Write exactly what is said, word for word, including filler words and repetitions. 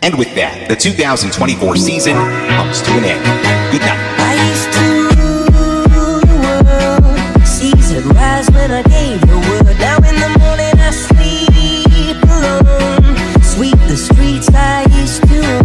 And with that, the two thousand twenty-four season comes to an end. Good night. I used to rule the world. Seas had rise when I gave the word. Now in the morning I sleep alone. Sweep the streets I used to